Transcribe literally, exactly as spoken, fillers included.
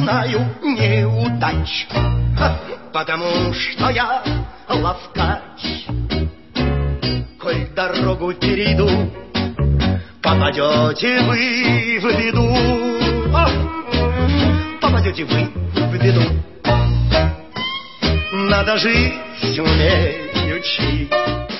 знаю неудач, потому что я ловкач. Коль дорогу перейду, попадете вы в беду. О, попадете вы в беду. Надо жить умеючи.